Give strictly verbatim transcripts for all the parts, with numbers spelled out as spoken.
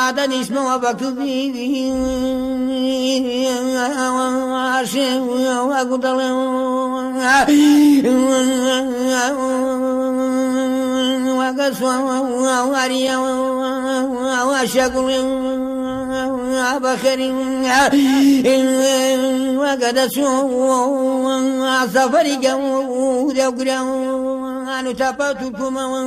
دنیسمەوە بەکتوبی وەکو دەڵێ وەکە سووەریەوە شەگوڵێ بەخەری وەکە دەچوو سەفەری گەم و دەگرە و تاپە توکومەوە.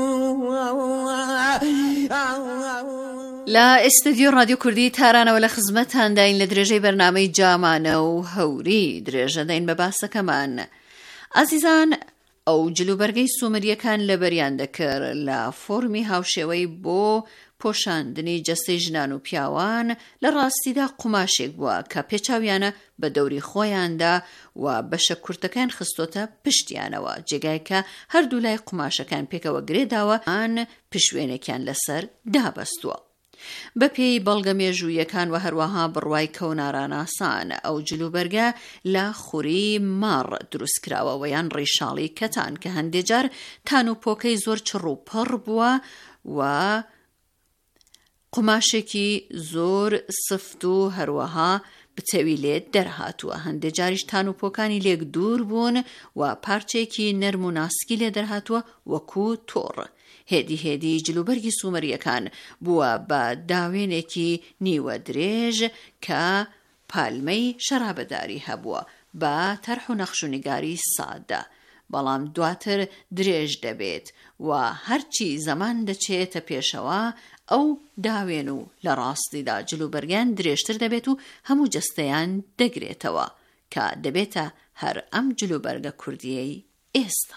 لە ئێستودیۆ ڕادیۆ کوردی تارانەوە لە خزمەتانداین لە درێژەی بەرنامەی جامانە و هەوری درێژە دەین بە باسەکەمان. ئازیزان، ئەو جلوبەرگەی سومریەکان لەبەریان دەکرد لە فۆرمی هاوشێوەی بۆ پۆشاندنی جەستەی ژنان و پیاوان لە ڕاستیدا قوماشێک بووە کە پێچاویانە بە دەوری خۆیاندا و بەشە کورتەکان خستۆتە پشتیانەوە، جێگایکە هەردوو لای قوماشەکان پێکەوە گرێداوە ئان پشوێنێکیان لەسەر دابەستووە. بە پێی بەڵگە مێژوویەکان و هەروەها بڕوای کەوناراناسان ئەو جلوبەرگە لە خوری ماڕ دروستکراوە و یان ڕیشاڵی کەتان کە هەندێجار تان و پۆکەی زۆر چڕ و پڕ بووە و قوماشێکی زۆر سفت و هەروەها بچەوی لێت دەرهاتووە. هەندێک جاریش تان و پۆکانی لێک دوور بوون و پارچێکی نەرم و ناسکی لێ دەرهاتووە وەکو تۆڕ. هێدی هێدی جلوبەرگی سومریەکان بووە بە داوێنێکی نیوە درێژ کە پالمەی شەرابەداری هەبووە بە تەرح و نەخشونیگاری سادە، بەڵام دواتر درێژ دەبێت و هەرچی زەمان دەچێتە پێشەوە ئەو داوێن و لە ڕاستیدا جلوبەرگیان درێژتر دەبێت و هەموو جەستەیان دەگرێتەوە کە دەبێتە هەر ئەم جلوبەرگە کوردیەی ئێستا.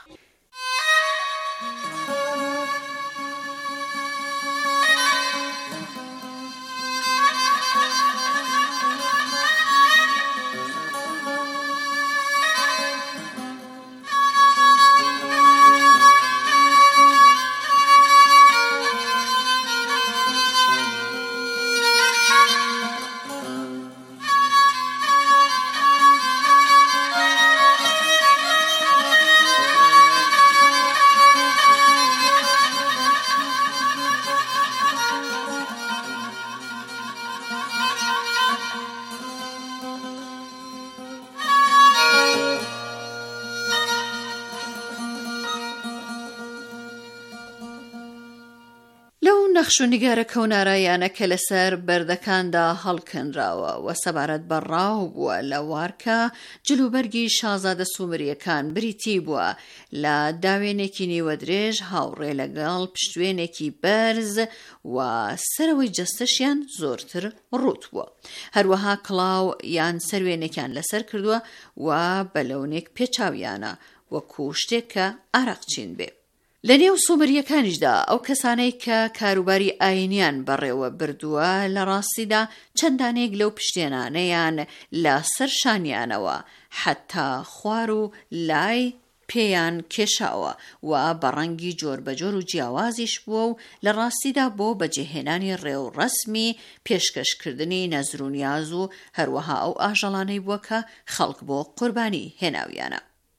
نەخشونیگارە کەونارایانە کە لەسەر بەردەکاندا هەڵکەنراوە و سەبارەت بەڕاو بووە لە وارکە جلوبەرگی شازادە سومریەکان بریتی بووە لە داوێنێکی نیوە درێژ هاوڕێ لەگەڵ پشتوێنێکی بەرز و سەرەوەی جەستەشیان زۆرتر ڕوت بووە. هەروەها کڵاو یان سەروێنێکیان لەسەر کردووە و بەلەونێک پێچاویانە وەکو شتێک کە ئارەقچین بێ. لە نێو سومریەکانیشدا ئەو کەسانەی کە کاروباری ئاینیان بەڕێوە بردووە لە ڕاستیدا چەندانێک لەو پشتێنانەیان لە سەر شانیانەوە حتا خوار و لای پێیان کێشاوە و بەڕەنگی جۆر بەجۆر و جیاوازیش بووە و لە ڕاستیدا بۆ بەجێهێنانی ڕێو ڕەسمی پێشکەشکردنی نەزر و نیاز و هەروەها ئەو ئاژەڵانەی بووە کە خەڵک بۆ قوربانی هێناویانە.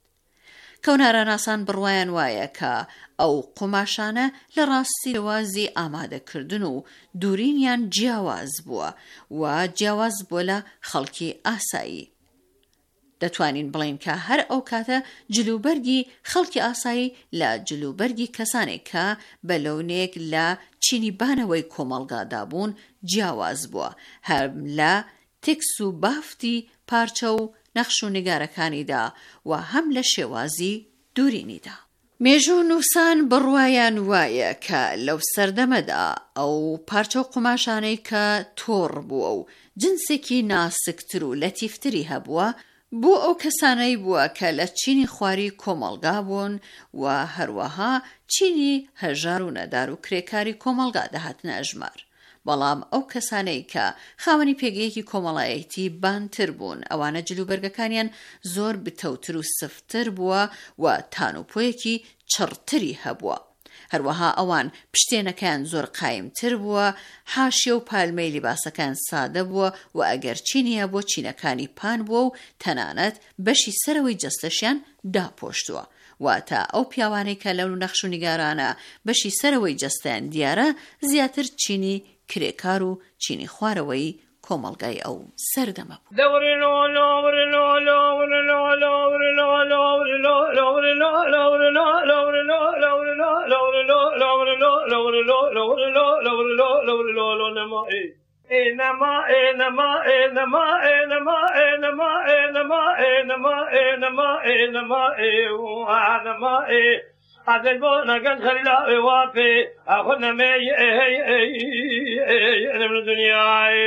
کەوناراناسان بڕوایان وایە کە ئەو قوماشانە لە ڕاستی وازی ئامادەکردن و دوورینیان جیاواز بووە و جیاواز بووە لە خەڵکی ئاسایی. دەتوانین بڵین کە هەر ئەو کاتە جلوبەرگی خەڵکی ئاسایی لە جلوبەرگی کەسانێک کە بەلەونێک لە چینی بانەوەی کۆمەڵگادا بوون جیاواز بووە، هەر لە تێکس و بافتی پارچە و نەخش و نیگارەکانیدا و هەم لە شێوازی دوورینیدا. مێژوو نووسان بڕوایان وایە کە لەو سەردەمەدا ئەو پارچە و قوماشانەی کە تۆڕ بووە و جنسێکی ناسکتر و لەتیفتری هەبووە بۆ ئەو کەسانەی بووە کە لە چینی خواری کۆمەڵگا بوون و هەروەها چینی هەژار و نەدار و کرێکاری کۆمەڵگا دەهاتنە ئەژمار. بەڵام ئەو کەسانەی کە خاوەنی پێگەیەکی کۆمەڵایەتی بانتر بوون ئەوانە جلوبەرگەکانیان زۆر بتەوتر و سفتر بووە و تانوپۆیەکی چڕتری هەبووە. هەروەها ئەوان پشتێنەکان زۆر قایمتر بووە، حاشیە و پالمەی لیباسەکان سادە بووە و ئەگەر چینیە بۆ چینەکانی پان بووە و تەنانەت بەشی سەرەوەی جەستەشیان داپۆشتووە. واتە ئەو پیاوانەی کە لەو نەخش و نیگارانە بەشی سەرەوەی جەستیان دیارە زیاتر چینی کرێکار و چینی خوارەوەی کۆمەڵگای ئەو سەردەمە بوو. إنما إنما إنما إنما إنما إنما إنما إنما إنما إنما هذا البون كان خليلا وافي أخذنا مي أنا من الدنيا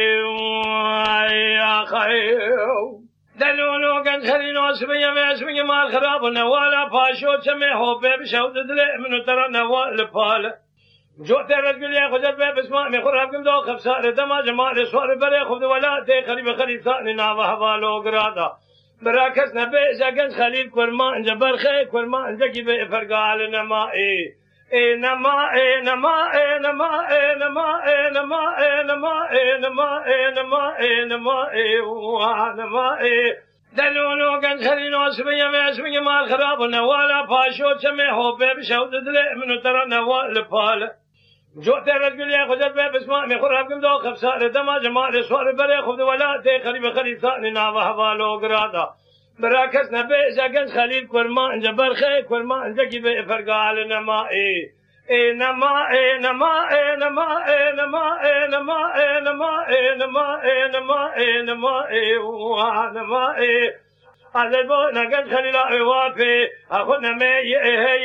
يا خير دلونو كان خلينا سمية ما سمية ما الخراب ولا باشو سميه بيب شود دلي من ترى نوال بال جو ترى تقول يا خذ الباب اسمع مي خراب كم دو خبصار دما جمال سوار بري خذ ولا تي خليفة خليفة ثاني ناوه حوالو قرادا براكز نبي زكن خليل كرمان جبر خي كرمان زكي بفرقال نمائي إنما إنما إنما إنما إنما إنما إنما إنما إنما إنما دلونو كان خلينا سمية ما سمية ما الخراب ولا باشو سميه بيب شود دلي من ترى نوال بال جو ترى تقول يا خذ الباب اسمع مي خراب كم دو خبصار دما جمال سوار بري خذ ولا تي خليفة خليفة ثاني ناوه حوالو قرادا براكز نبي زكن خليل كرمان جبر خي كرمان زكي بفرقال نمائي إنما إنما إنما إنما إنما إنما إنما إنما إنما إنما هذا البون كان خليلا وافي أخذنا مي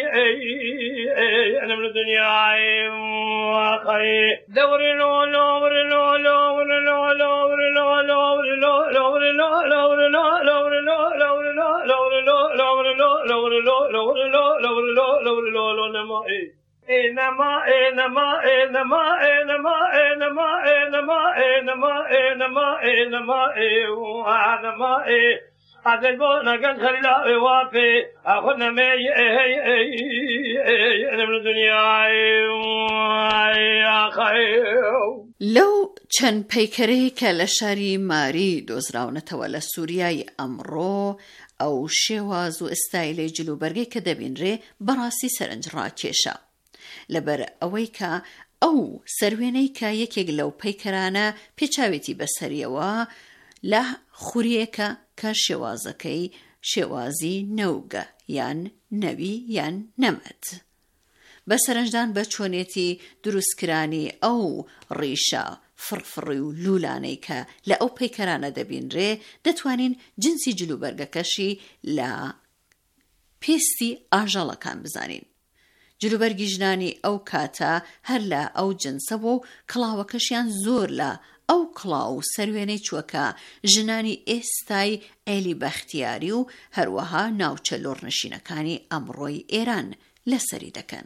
أنا من الدنيا خي دوري لو لو لو لو لو لو إنما إنما إنما إنما إنما إنما إنما إنما إنما إنما هذا البون كان خليلا وافي أخذنا مي أنا من الدنيا يا خير لەو چەند پەیکەرەی کە لە شاری ماری دۆزراونەتەوە لە سووریای ئەمڕۆ ئەو شێواز و ئستایلەی جلوبەرگەی کە دەبینرێ بەڕاستی سەرنج ڕاکێشە لەبەر ئەوەی کە ئەو سەروێنەی کە یەکێک لەو پەیکەرانە پێچاوێتی بەسەریەوە لە خوریەکە کە شێوازەکەی شێوازی نەوگە یان نەوی یان نەمەت بە سەرنجدان بە چۆنێتی دروستکرانی ئەو ڕیشە فرفڕی و لولانەی کە لە ئەو پەیکەرانە دەبینرێ دەتوانین جنسی جلوبەرگەکەشی لە پێستی ئاژەڵەکان بزانین. جلوبەرگی ژنانی ئەو کاتە هەر لە ئەو جنسە بۆ کڵاوەکەشیان زۆر لە ئەو کڵاو سەروێنەی چووەکە ژنانی ئێستای ئێلی بەختیاری و هەروەها ناوچە لۆڕنشینەکانی ئەمڕۆی ئێران لەسەری دەکەن.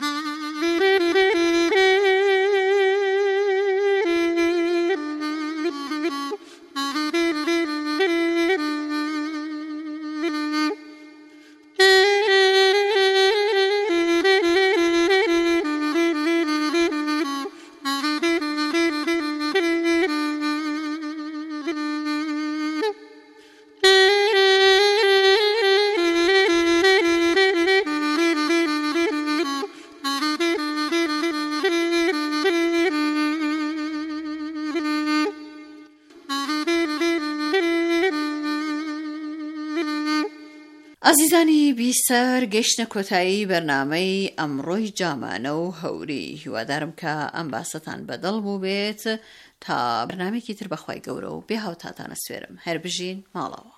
عزیزانی بیسەر گەیشتە کۆتایی بەرنامەی ئەمڕۆی جامانە و هەوری هیوادارم کە ئەم باسەتان بەدڵ بوو بێت تا بەرنامێکی تر بەخوای گەورە و بێ هاوتاتانە سوێرم هەر بژین ماڵەوە.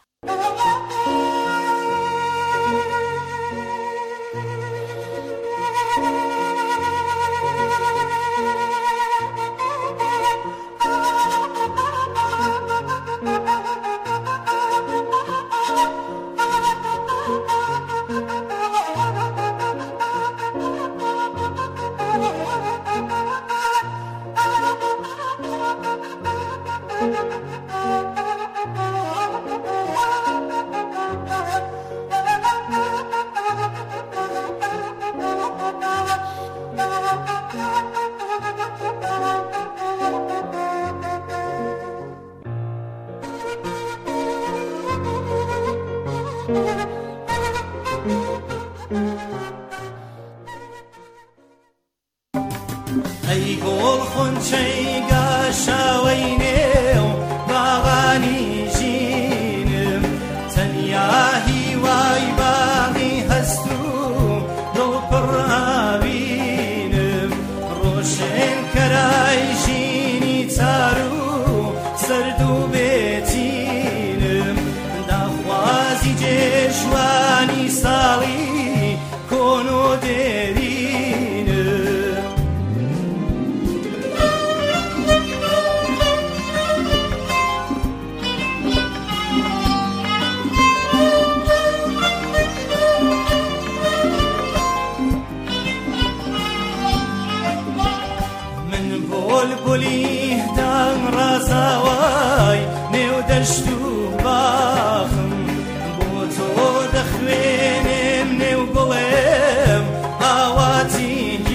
ڕازاوای نێو دەشت و باخم بۆ تۆ دەخوێنێم نێو گوڵێم ئاواتی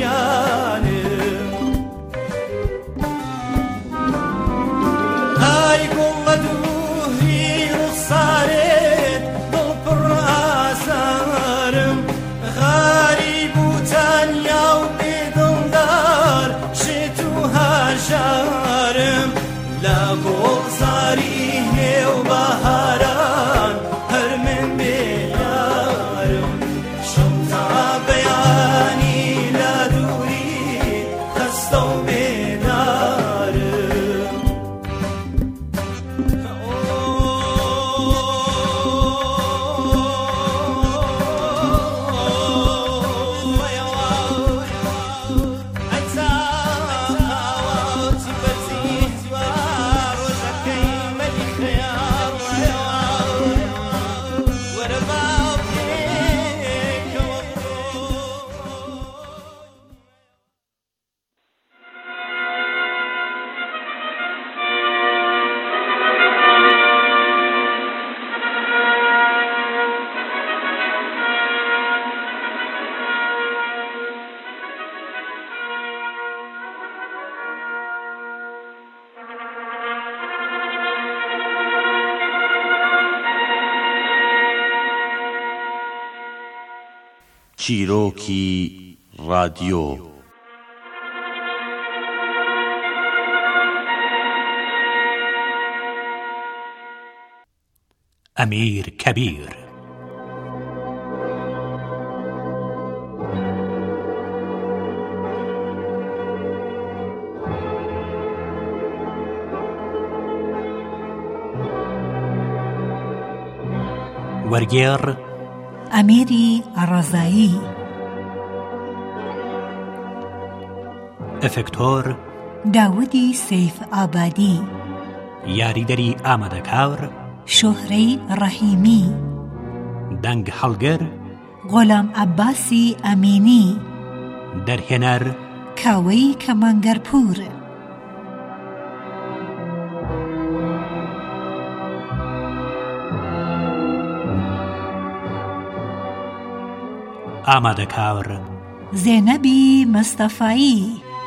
گیانم ئای گوڵە دووری ڕوخسارێت دڵ پڕ ئازارم غاریب و تانیا و بێدڵدار شێت و هاژارم لە گۆڵزاری هێو بەهاران هەر من بێیارم شەو تا بەیانی لە دووری خەستە و بێدارم چیرۆکی رادیۆ ئەمیر کەبیر وەرگێڕ ئەمیری ڕەزایی ئەفێکتۆر داودی سەیف ئابادی یاریدەری ئامادەکار شۆهرەی ڕەحیمی دەنگ هەڵگر غۆلام عەباسی ئەمینی دەرهێنەر کاوەی کەمانگەرپور ئامادەکار زێنەبی مەستەفایی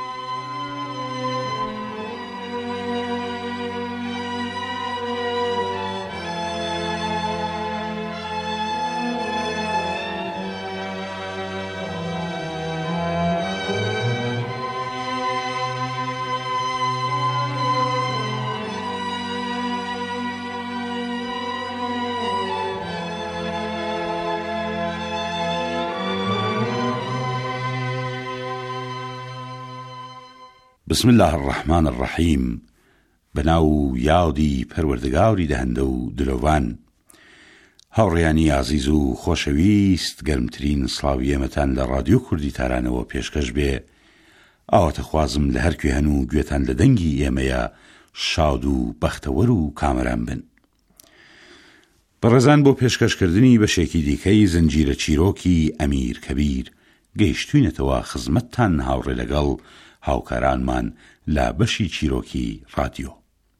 بسم الله الرحمن الرحیم بناو یادی پەروەردگاری دەهەندە و درۆڤان هاوڕێیانی عزیز و خۆشەویست گەرمترین سڵاوی ئێمەتان لە ڕادیۆ کوردی تارانەوە پێشکەش بێ ئاواتە خوازم لە هەرکوێ هەن و گوێتان لە دەنگی ئێمەیە شاد و بەختەوەر و کامەران بن بەڕێزان بۆ پێشکەشکردنی بەشێکی دیکەی زنجیرە چیرۆکی ئەمیر کەبیر گەیشتوینەتەوە خزمەتتان هاوڕێ لەگەڵ هاوکارانمان لە بەشی چیرۆکی رادیۆ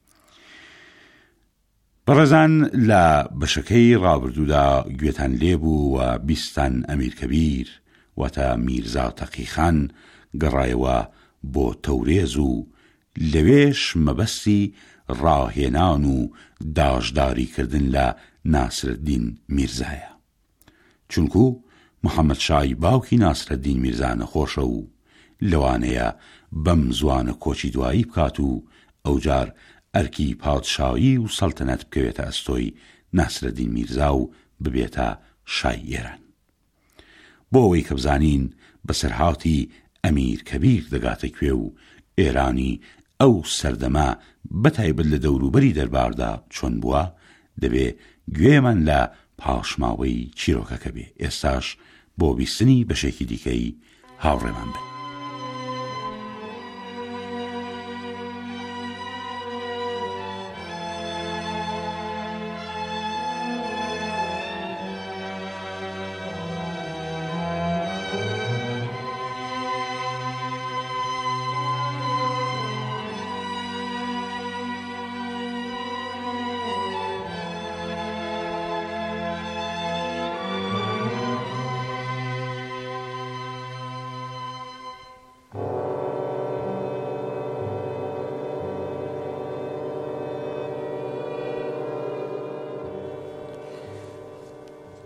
بەڕێزان لە بەشەکەی ڕابردوودا گوێتان لێبوو و بیستان ئەمیر کەبیر واتە میرزا تەقیخان گەڕایەوە بۆ تەورێز و لەوێش مەبەستی ڕاهێنان و داژداریکردن لە ناسرەدین میرزایە چونکو محەممەد شای باوکی ناسرەدین میرزا نەخۆشە و لەوانەیە بەم زوانە کۆچی دوایی بکات و ئەوجار ئەرکی پادشایی و سەڵتەنەت بکەوێتە ئەستۆی ناسرەدین میرزا و ببێتە شای ئێران بۆ ئەوەی کە بزانین بەسەرهاتی ئەمیر کەبیر دەگاتە کوێ و ئێرانی ئەو سەردەما بەتایبەت لە دەوروبەری دەرباردا چۆن بووە دەبێ گوێمان لە پاشماوەی چیرۆکەکە بێ ئێستاش بۆ بیستنی بەشێکی دیکەی هاوڕێمان بن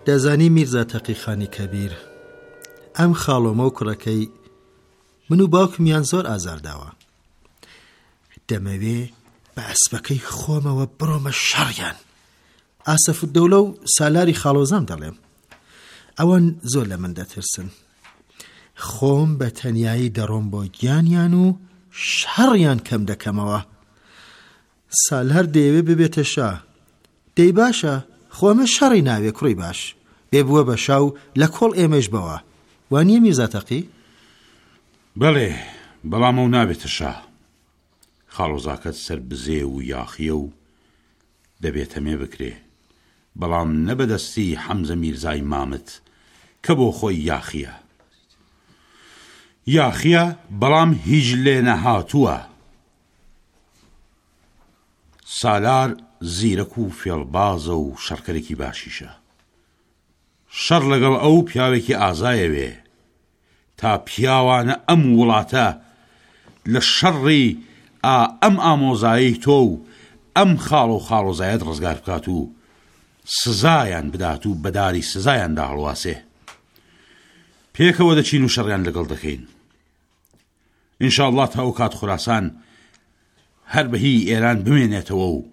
دەزانی میرزا تەقیخانی کەبیر، ئەم خاڵۆمە و کوڕەکەی من و باوکمیان زۆر ئازارداوە. دەمەوێ بە ئەسپەکەی خۆمەوە بڕۆمە شەڕیان. ئاسەفوددەولە و سالاری خاڵۆزام دەڵێم. ئەوان زۆر لە من دەترسن. خۆم بە تەنیایی دەڕۆم بۆ گیانیان و شەڕیان کەم دەکەمەوە. سالار دەیەوێ ببێتە شا. دەی باشە، خۆمە شەڕی ناوێ کوڕی باش. بێبووە بە شاو لە کۆڵ ئێمەش بەوە. وانیە میرزا تەقی؟ بەڵێ، بەڵام ئەو نابێتە شا. خاڵۆزاکەت سەر بزێ و یاخیە و دەبێت هەمێ بکرێ، بەڵام نەبەدەستی حەمزە میرزای مامت کە بۆ خۆی یاخیە. یاخیە بەڵام هیچ لێ نەهاتووە. سالار زیرەک و فێڵبازە و شەڕکەرێکی باشیشە. شەڕ لەگەڵ ئەو پیاوێکی ئازایەوێ تا پیاوانە ئەم وڵاتە لە شەڕی ئا ئەم ئامۆزایی تۆ و ئەم خاڵ و خاڵۆزایەت ڕزگار بکات و سزایان بدات و بەداری سزایاندا هەڵواسێ. پێکەوە دەچین و شەڕیان لەگەڵ دەکەین. ئینشاءڵڵا تا ئەو کات خوراسان هەر بەهی ئێران بمێنێتەوە و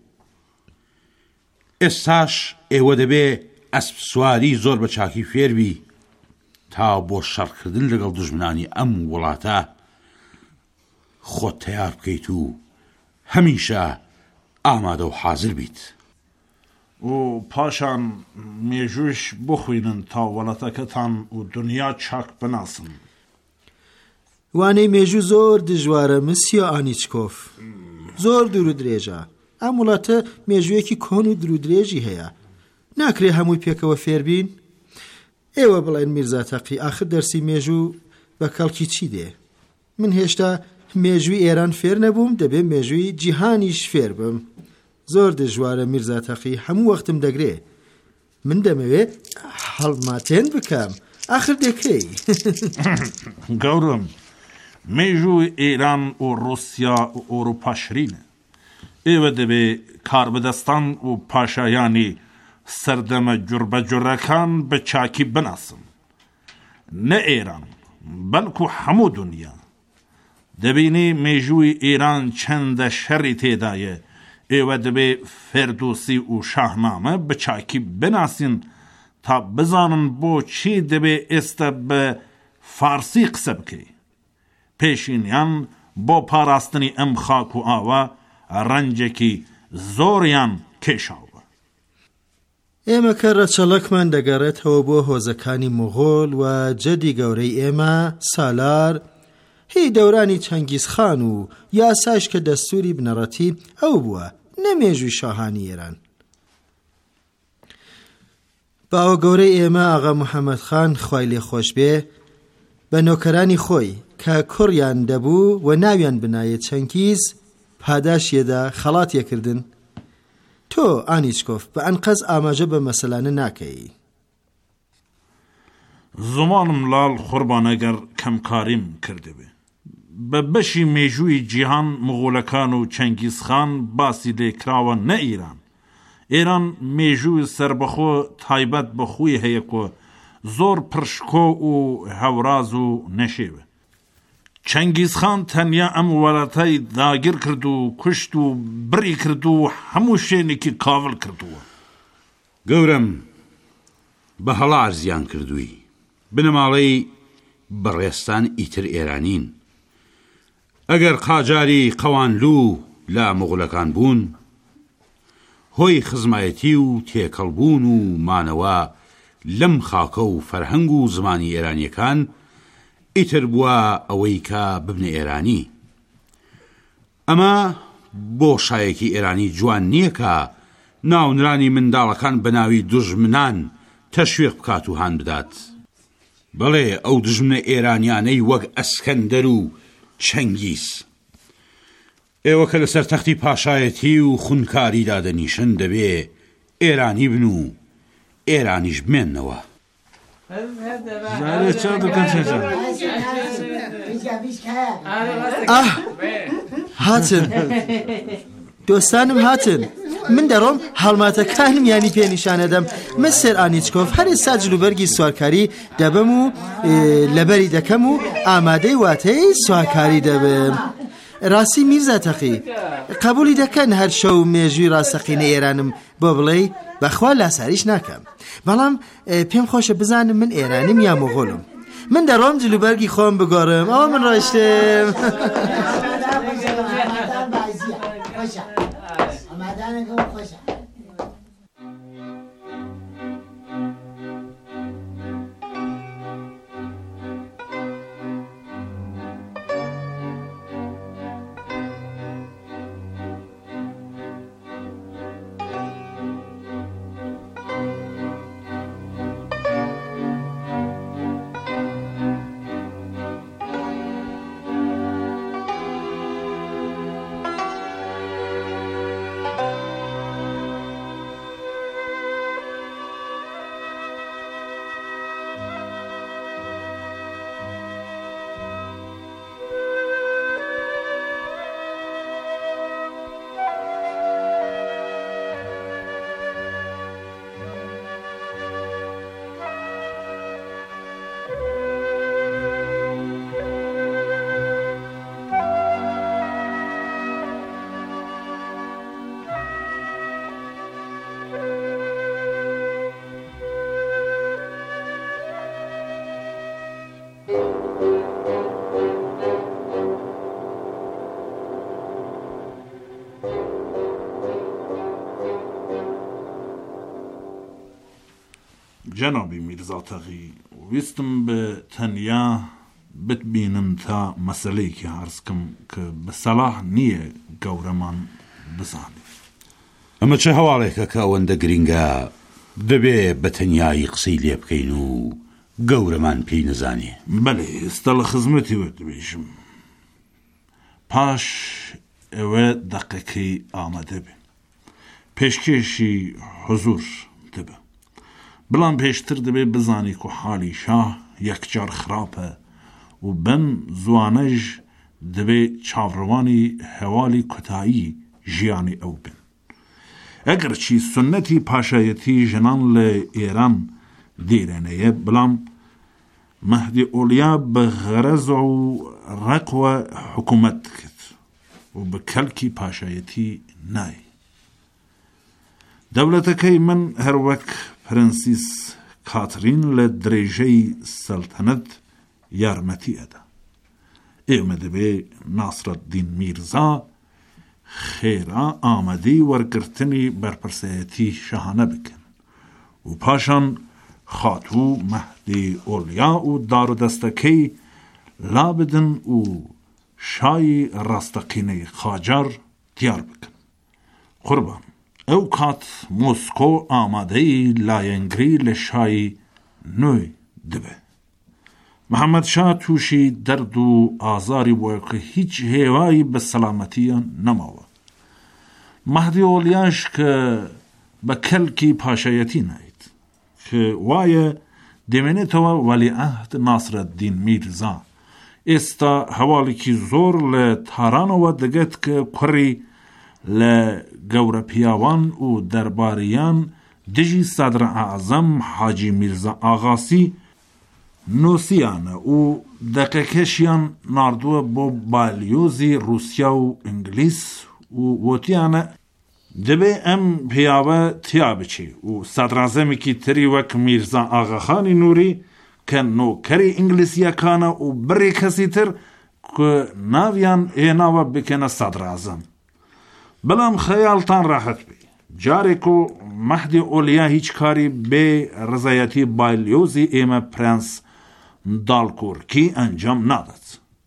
ئێستاش ئێوە دەبێ ئەسپ سواری زۆر بە چاکی فێربی تا بۆ شەڕکردن لەگەڵ دوژمنانی ئەم وڵاتە خۆت تەیار بکەیت و هەمیشە ئامادە و حازر بیت. و پاشان مێژوش بخوێنن تا وڵاتەکەتان و دنیا چاک بناسن. وانەی مێژوو زۆر دژوارە مسیۆ ئانیچکۆف، زۆر دوور و درێژە. ئەم وڵاتە مێژوویەکی کۆن و درو درێژی هەیە، ناکرێ هەمووی پێکەوە فێربین. ئێوە بڵێن میرزا تەقی، ئاخر دەرسی مێژوو بە کەڵکی چی دێ؟ من هێشتا مێژووی ئێران فێر نەبووم، دەبێ مێژووی جیهانیش فێر بم. زۆر دژوارە میرزا تەقی، هەموو وەختم دەگرێ. من دەمەوێ هەڵماتێن بکەم، ئاخر دەکەی. گەورم، مێژووی ئێران و رووسیا و ئۆروپا شرینە. ئێوە دەبێ کاربەدەستان و پاشایانی سەردەمە جوربەجۆرەکان بە چاکی بناسن. نە ئێران بەڵکو هەموو دنیا. دەبینی مێژووی ئێران چەندە شەڕی تێدایە. ئێوە دەبێ فێردۆسی و شاهنامە بە چاکی بناسین تا بزانن بۆ چی دەبێ ئێستا بە فارسی قسە بکەی. پێشینیان بۆ پاراستنی ئەم خاک و ئاوە ڕەنجێکی زۆریان کێشاوە. ئێمە کە ڕەچەڵەکمان دەگەڕێتەوە بۆ هۆزەکانی مۆغۆل و جەدی گەورەی ئێمە سالار، هی دەورانی چەنگیزخان و یاساش کە دەستوری بنەڕەتی ئەو بووە، نەمێژوی شاهانی ئێران. باوە گەورەی ئێمە ئاغا محەممەد خان خوای لێ خۆش بێ بە نۆکەرانی خۆی کە کوڕیان دەبوو و ناویان بنایە چەنگیز پاداشیەدا خەڵاتیەکردن. تۆ ئانیچکۆف بە ئەنقەز ئاماژە بە مەسەلانە ناکەی. زمانم لال قوربانەگەر کەمکاریم کردبێ. بە بەشی مێژووی جیهان مغولەکان و چەنگیزخان باسی لێکراوە نە ئیران. ئێران مێژووی سربەخۆ تایبەت بەخوی هەیە کۆ زۆر پرشکۆ و هەوراز و نەشێوە. چەنگیزخان تەنیا ئەم وڵاتەی داگیر کرد و کوشت و بڕی کرد و هەموو شوێنێکی کاول کردووە. گەورم، بە هەڵار زیان کردووی. بنەماڵەی بەڕێستان ئیتر ئێرانین. ئەگەر قاجاری قەوانلوو لە مغولەکان بوون، هۆی خزمایەتی و تێکەڵبوون و مانەوە لەم خاکە و فەرهەنگ و زمانی ئێرانیەکان ئیتر بووە ئەوەی کە ببنە ئێرانی. ئەمە بۆ شایەکی ئێرانی جوان نییە کە ناونرانی منداڵەکان بە ناوی دوژمنان تەشویق بکات و هان بدات. بەڵێ ئەو دژمنە ئێرانیانەی وەک ئەسکەندەر و چەنگیز. ئێوە کە لەسەر تەختی پاشایەتی و خونکاریدا دەنیشن دەبێ ئێرانی بن و ئێرانیش بمێننەوە. ئاه هاتن، دۆستانم هاتن. من دەڕۆم هەڵماتەکانم ینی پێنیشانەدەم. من سەر ئانیچکۆف هەر ئێستا جلوبەرگی سوارکاری دەبم و لەبەری دەکەم و ئامادەی واتەی سوارکاری دەبم. ڕاستی میرزا تەقی قبولی دەکەن هەر شەو مێژووی ڕاستەقینە ئێرانم بۆ بڵێ بەخوا لاساریش ناکەم، بەڵام پێم خۆشە بزانم من ئێرانیم یا مۆغۆڵم. من دەڕۆم جلوبەرگی خۆم بگۆڕم. ئەوە من ڕۆیشتم. جەنابی میرزا تەقی، ویستم بە تەنیا بتبینم تا مەسەلەیەکی هەرزکم کە بە سەلاح نییە گەورەمان بزانێ. ئەمە چه هەواڵێکە کە ئەوەندە گرینگە دەبێ بە تەنیایی قسەی لێ بکەین و گەورەمان پێی نەزانێ؟ بەڵێ ئێستا لە خزمەتی وە دەبێژم. پاش ئەوە دەقەکەی ئامادە بێ، پێشکێشی حوزور دەبێ، بەڵام پێشتر دەبێ بزانی و حالی شاه یەکجار خراپە و بەم زوانەژ دەبێ چاوڕوانی هەواڵی کۆتایی ژیانی ئەو بن. ئەگەر چی سنەتی پاشایەتی ژنان لە ئێران دیرێنەیە، بەڵام مەهدی ئۆلیا بە غەرەز و ڕەقوە حکومەت کرد و بە کەلکی پاشایەتی نای. دەوڵەتەکەی من هەروەک پرنسیس کاترین لە درێژەی سەلتەنەت یارمەتی ئەدا. ئێمە دەبێ ناسرەدین میرزا خێرا ئامادەی وەرگرتنی بەرپرسایەتی شەهانە بکەن و پاشان خاتوو مەهدی ئۆلیا و دارودەستەکەی لا بدن و شای ڕاستەقینەی خاجار دیار بکەن. قوربان، ئەو کات مۆسکۆ ئامادەی لایەنگری لە شای نوێی دەبێ. محەممەد شا تووشی دەرد و ئازاری بووە کە هیچ هێوایی بە سەلامەتیە نەماوە. مەهدی ئۆلیاش کە بە کەلکی پاشایەتی نایت، کە وایە دەمێنێتەوە وەلیعەهد ناسرەدین میرزا. ئێستا هەواڵێکی زۆر لە تارانەوە دەگەت کە کوڕی لە گەورە پیاوان و دەرباریان دژی سەدرە ئەعزەم حاجی میرزا ئاغاسی نۆسیانە و دەقەکەشیان ناردووە بۆ بالیۆزی رووسیا و ئینگلیس و وتیانە دەبێ ئەم پیاوە تیا بچێ و سەدرەعزەمێکی تری وەک میرزا ئاغاخانی نووری کە نۆکەری ئینگلیسیەکانە و بڕی کەسی تر کە ناویان هێناوە بکەنە سەدرەعزەم. بەڵام خەیاڵتان ڕاحەت بێ، جارێک و مەهدی ئۆلیا هیچ کاری بێ ڕزایەتی بالیۆزی ئێمە پرەنس داڵکۆرکی ئەنجام نادات.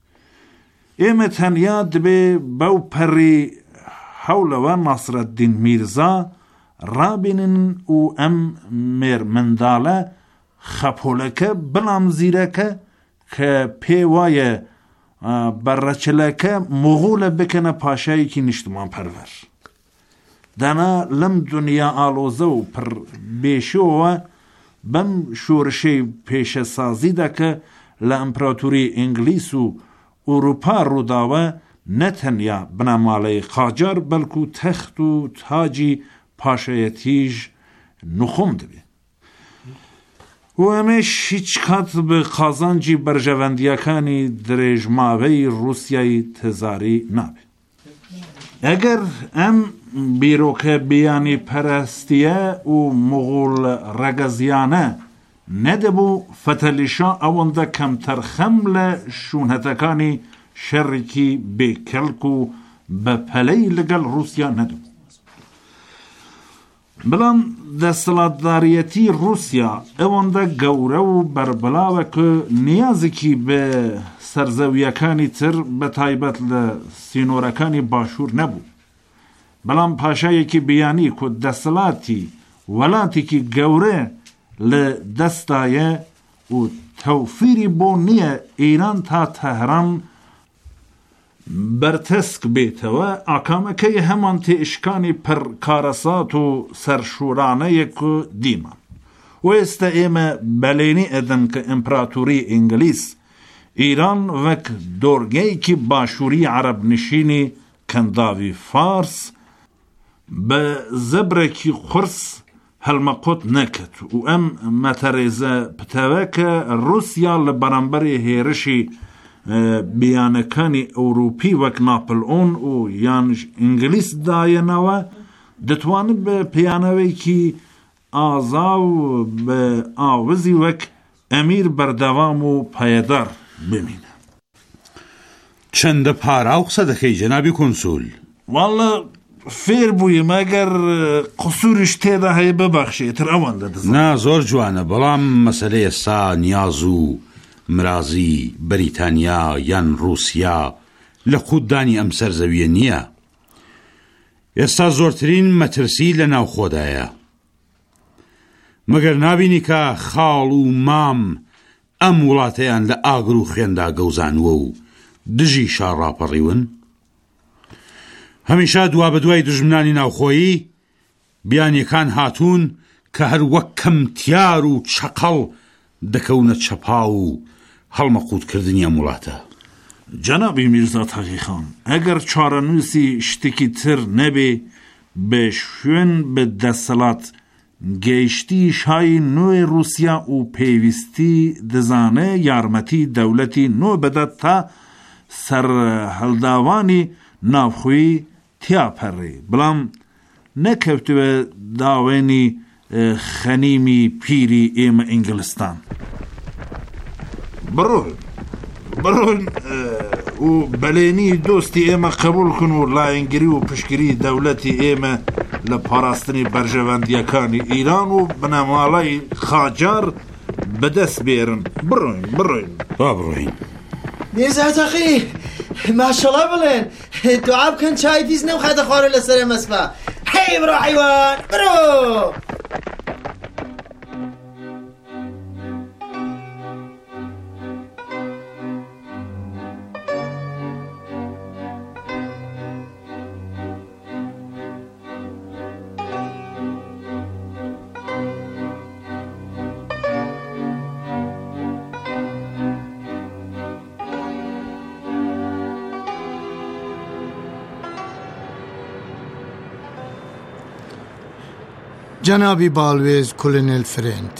ئێمە تەنیا دەبێ بەو پەڕی هەولەوە ناسرەدین میرزا ڕابێنن و ئەم مێرمەنداڵە خەپۆلەکە بەڵام زیرەکە کە پێ وایە بەڕەچلەکە مۆغولە بکەنە پاشایەکی نیشتمان پەرڤەر. دانا لەم دنیا ئالۆزە و پڕ بێشەوە بەم شۆرشەی پێشەسازی دەکە لە ئەمپراتوری ئینگلیس و ئوروپا ڕووداوە نەتەنیا بنەماڵەی قاجار بەڵکو تەخت و تاجی پاشایەتیش نخۆم دەبێ و ئەمەش هیچ کات بە قازانجی بەرژەوەندیەکانی درێژماوەی رووسیای تزاری نابێ ئەگەر ئەم بیرۆکە بیانی پەرستیە و مغول ڕەگەزیانە نەدەبوو فەتەلیشا ئەوەندە کەمتەر خەم لە شوونهەتەکانی شەڕێکی بێکەڵک و بە پەلەی لەگەڵ رووسیا نەدەبوو بەڵام دەسەڵاتداریەتی رووسیا ئەوەندە گەورە و بەربەلاوە کە نیازێکی بە سەرزەویەکانی تر بە تایبەت لە سینۆرەکانی باشوور نەبوو بەڵام پاشایەکی بیانی کە دەسەڵاتی وڵاتێکی گەورە لە دەستایە و تەوفیری بۆ نییە ئیران تا تەهران بەرتەسک بێتەوە ئاکامەکەی هەمان تێئشکانی پڕ کارەسات و سەرشورانەیەک و دیمان و ئێستا ئێمە بەلێنی ئەدەن کە ئیمپراتوری ئینگلیس ئیران وەک دۆرگەیەکی باشووری عەرەب نشینی کەنداوی فارس بە زەبرێکی قورس هەلمەقۆت نەکرد و ئەم مەتەرێزە پتەوە کە رووسیا لە بەرامبەری هێرشی بیانەکانی ئەوروپی وەک ناپلئۆن و یان ئینگلیس دایەنەوە دەتوانێت بە پیانەوەیکی ئازا و بە ئاوزی وەک ئەمیر بەردەوام و پایەدار بمینە چەندە پارا و قسە دەکەی جەنابی کۆنسول واڵە فێر بووی مەگەر قسووریش تێدا هەیە ببەخشێتر ئەوەندە دەزانم نا زۆر جوانە بەڵام مەسەلەی ئێستا نیاز و مرازی بەریتانیا یان رووسیا لە قوددانی ئەم سەرزەویە نییە ئێستا زۆرترین مەترسی لە ناوخۆدایە مەگەر نابینی کە خاڵ و مام ئەم وڵاتەیان لە ئاگر و خوێندا گەوزانوە و دژی شاڕاپەڕیون هەمیشا دوا بە دوای دژمنانی ناوخۆیی بیانیەکان هاتوون کە هەر وەک کەمتیار و چەقەڵ دەکەونە چەپا و هەڵمەقوتکردنی ئەم وڵاتە جەنابی میرزا تەقیخان ئەگەر چارەنووسی شتێکی تر نەبێ بە شوێن بە دەسەڵات گەیشتی شای نوێی رووسیا و پێویستی دەزانێ یارمەتی دەوڵەتی نۆ بدات تا سەر هەڵداوانی ناوخۆیی تیاپەڕێ بەڵام نەکەوتووە داوێنی خەنیمی پیری ئێمە ئینگلستان بڕۆن بڕۆن و بەلێنی دۆستی ئێمە قبول کن و لایەنگری و پشگیری دەوڵەتی ئێمە لە پاراستنی بەرژەوەندیەکانی ئیران و بنەماڵەی خاجار بەدەست بێرن بڕۆین بڕۆین با بڕۆین میرزا تەقی ماشەڵا بڵێن دوعا بکەن چای دیز نەوخاتە خوارە لەسەر مەسبە هەی بڕۆ حیوان بڕۆ جەنابی باڵوێز کولنێل فرێند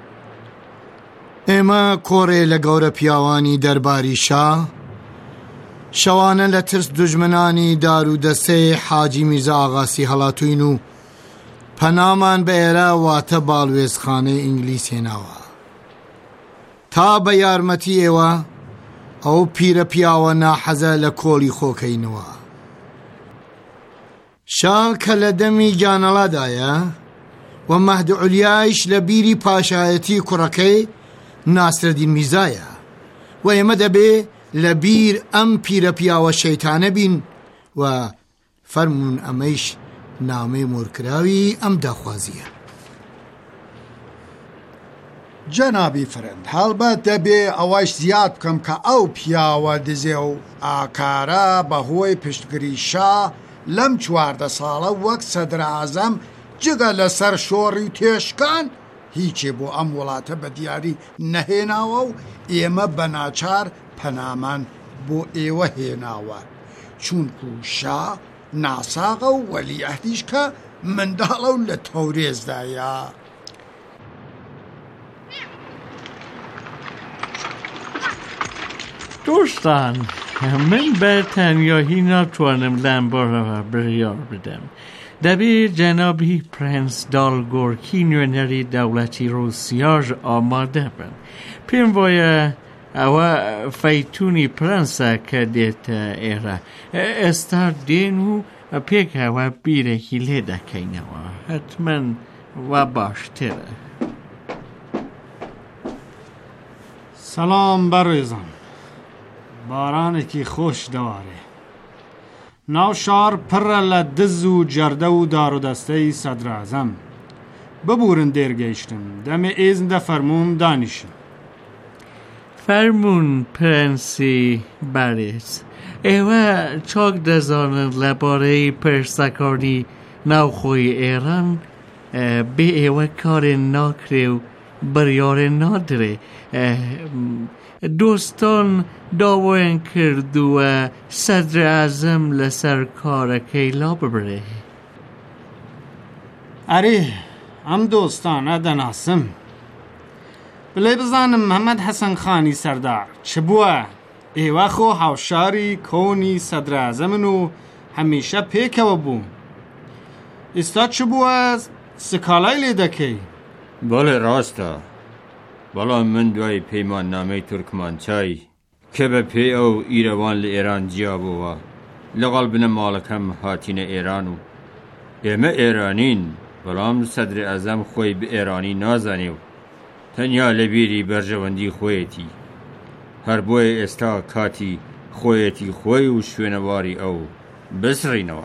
ئێمە کۆڕێ لە گەورە پیاوانی دەرباری شا شەوانە لە ترس دوژمنانی دار و دەستەی حاجی میرزا ئاغاسی هەڵاتوین و پەنامان بە ئێرە واتە باڵوێزخانەی ئینگلیس هێناوە تا بە یارمەتی ئێوە ئەو پیرە پیاوە ناحەزە لە کۆڵی خۆکەینەوە شا کە لە دەمی گیانەڵادایە و مەهد عولیایش لە بیری پاشایەتی کوڕەکەی ناسرەدین میرزایە و ئێمە دەبێ لە بیر ئەم پیرە پیاوە شەیتانە بین و فەرمون ئەمەیش نامەی مۆرکراوی ئەم داخوازیە جەنابی فرند هەڵبەت دەبێ ئەوەش زیاد بکەم کە ئەو پیاوە دزێ و ئاکارە بەهۆی پشتگیری شا لەم چواردە ساڵە وەک سەدرعەزەم جگە لەسەر شۆڕی تێشکان هیچێ بۆ ئەم وڵاتە بە دیاری نەهێناوە و ئێمە بەناچار پەنامان بۆ ئێوە هێناوە چونکو شا ناساغە و وەلی ئەهدیش کە منداڵە و لە تەورێزدایە. دۆستان، من بە تەنیاهی ناتوانم لەم بارەوە بڕیار بدەم. دەبێت جەنابی پرەنس داڵگۆرکی نوێنەری دەوڵەتی ڕووسیاژ ئامادە بن. پێم وایە ئەوە فەیتونی پرەنسە کە دێتە ئێرە. ئێستا دێن و پێکەوە بیرێکی لێ دەکەینەوە. حتمەن وا باشترە. سەڵام بەڕێزان، بارانێکی خۆش دەوارێ. ناو شار پڕە لە دز و جەردە و دارودەستەی سەدرەعەزەم. ببورن دێرگەیشتم، دەمێ ئێزن دەفەرمووم دانیشن. فەرموون پرەنسی بەڕێز، ئێوە چاک دەزانن لەبارەی پرسەکانی ناوخۆی ئێران بێ ئێوە کارێ ناکرێ و بڕیارێ نادرێ. دۆستان داوایان کردووە سەدرەعەزەم لەسەر کارەکەی لا ببرێ. ئەرێ، ئەم دۆستانە دەناسم. بڵێ بزانم محەممەد حەسەن خانی سەردار چ بووە؟ ئێوە خۆ هاوشاری کۆنی سەدرەعەزەمن و هەمیشە پێکەوە بووم. ئێستا چ بووە سکالای لێ دەکەی؟ بەڵێ ڕاستە، بەڵام من دوای پەیمان نامەی تورکمانچای کە بە پێی ئەو ئیرەوان لە ئێران جیابەوە لەگەڵ بنە ماڵەکەم هاتینە ئێران و ئێمە ئێرانین، بەڵام سەدرەعەزەم خۆی بە ئێرانی نازانێ و تەنیا لە بیری بەرژەوەندی خۆیەتی. هەر بۆیە ئێستا کاتی خۆیەتی خۆی و شوێنەواری ئەو بسڕینەوە.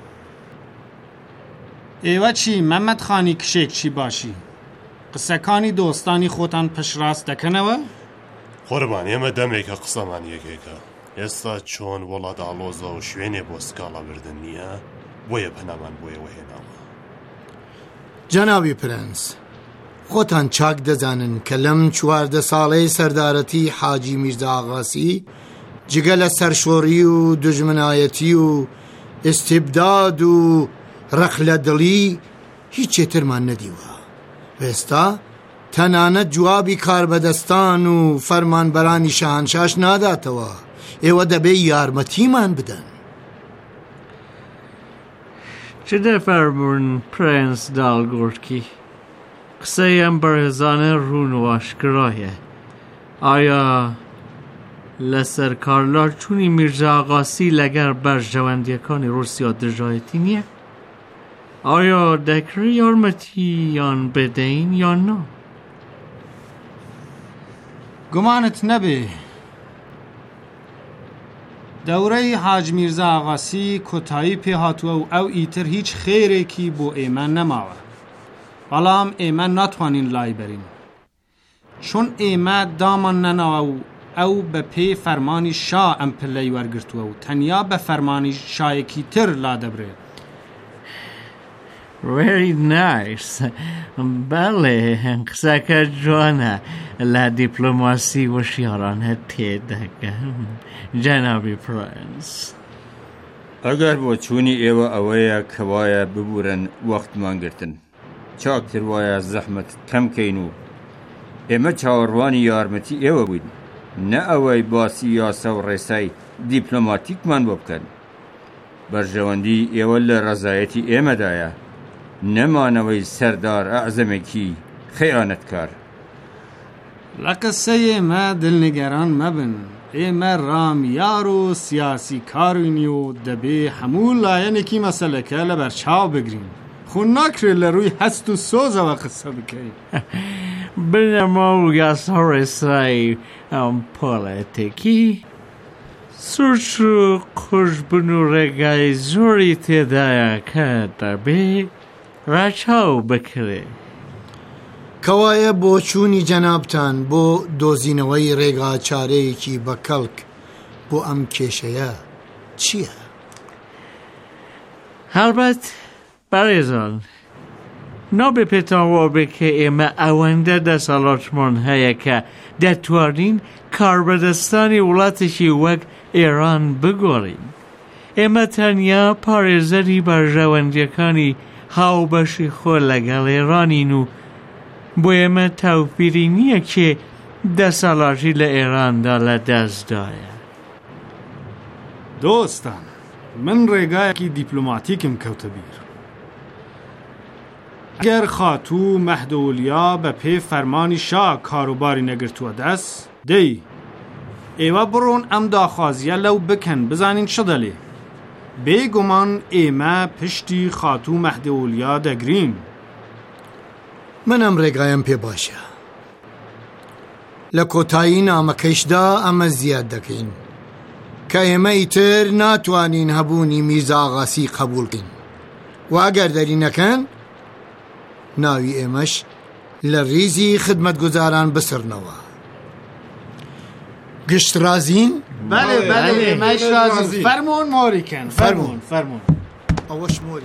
ئێوە چی محەممەد خانی کشێکچی باشی؟ قسەکانی دۆستانی خۆتان پشڕاست دەکەنەوە؟ قوربان، ئێمە دەمێکە قسەمان یەکێکە. ئێستا چۆن وڵات ئاڵۆزە و شوێنێ بۆ سکاڵا بردن نییە، بۆیە پەنامان بۆیەوە هێناوە. جەنابی پرەنس، خۆتان چاک دەزانن کە لەم چواردە ساڵەی سەردارەتی حاجی میرزا ئاغاسی جگە لە سەرشۆڕی و دژمنایەتی و ئیستیبداد و ڕەخلەدڵی هیچێترمان نەدیوە. ئێستا تەنانەت جوابی کاربەدەستان و فەرمانبەرانی شاهانشاش ناداتەوە. ئێوە دەبێ یارمەتیمان بدەن. چ دەفەرموون پرەنس داڵگۆرکی؟ قسەی ئەم بەڕێزانە ڕوون و ئاشکرایە. ئایا لەسەر کارلاچوونی میرزا ئاغاسی لەگەر بەرژەوەندیەکانی ڕووسیا دژایەتی نییە؟ ئایا دەکرێت یارمەتییان بدەین یان نا؟ گومانت نەبێ دەورەی حاج میرزا ئاغاسی کۆتایی پێهاتووە و ئەو ئیتر هیچ خێرێکی بۆ ئێمە نەماوە. بەڵام ئێمە ناتوانین لای بەرین، چۆن ئێمە دامان نەناوە و ئەو بە پێی فەرمانی شا ئەم پلەی وەرگرتووە و تەنیا بە فەرمانی شایەکی تر لا دەبرێت. Very nice. بەڵێ، قسەکە جوانە، لە دیپلۆماسی وشیارانە تێدەگەم. جەنابی پرەنس، ئەگەر بۆ چوونی ئێوە ئەوەیە کە وایە ببورن وەختمان گرتن، چاکتر وایە زەحمەت کەمکەین و ئێمە چاوەڕوانی یارمەتی ئێوە بووین، نە ئەوەی باسی یاسە و ڕێسای دیپلۆماتیکمان بۆ بکەن. بەرژەوەندی ئێوە لە ڕەزایەتی ئێمەدایە، نەمانەوەی سەردار ئەعزەمێکی خەیانەتکار. لە قسەی ئێمە دڵنیگەران مەبن. ئێمە ڕامیار و سیاسی کارینی و دەبێ هەموو لایەنێکی مەسەلەکە لە بەرچاو بگرین. خۆ ناکرێت لە ڕووی هەست و سۆزەوە قسە بکەین. بنەما و یاسا ڕێسایی ئەم پۆڵەتێکی سوش و قوشبن و ڕێگای زۆری تێدایە کە دەبێ ڕاچاو بکرێ. کەوایە بۆ چوونی جەنابتان بۆ دۆزینەوەی ڕێگا چارەیەکی بە کەڵک بۆ ئەم کێشەیە چییە؟ هەڵبەت بەڕێزان، نابێ پێتانوا بێ کە ئێمە ئەوەندە دەسەڵاتمان هەیە کە دەتوانین کاربەدەستانی وڵاتێکی وەک ئێران بگۆڕین. ئێمە تەنیا پارێزەری بەرژەوەندیەکانی هاوبەشی خۆ لەگەڵ ئێرانین و بۆ ئێمە تاوپیری نییە کێ دەسەڵاتی لە ئێراندا لە دەستدایە. دۆستان، من ڕێگایەکی دیپلۆماتیکم کەوتە بیر. ئەگەر خاتوو مەهدەولیا بە پێ فەرمانی شا کاروباری نەگرتووە دەست، دەی ئێوە بڕۆن ئەم داخوازیە لەو بکەن بزانین چ دەڵێ. بێگومان ئێمە پشتی خاتوو مەهدەولیا دەگرین. من ئەم ڕێگایم پێ باشە. لە کۆتایی نامەکەیشدا ئەمە زیاد دەکەین کە ئێمە ئیتر ناتوانین هەبوونی میرزا ئاغاسی قبوڵکەین و ئەگەر دەری نەکەن ناوی ئێمەش لە ڕیزی خدمەتگوزاران بسڕنەوە. گشت رازین؟ بەڵێ بەڵێ ئێمەش رازین. فەرموون مۆریکەن. فەرموون فەرموون. ئەوەش مۆری.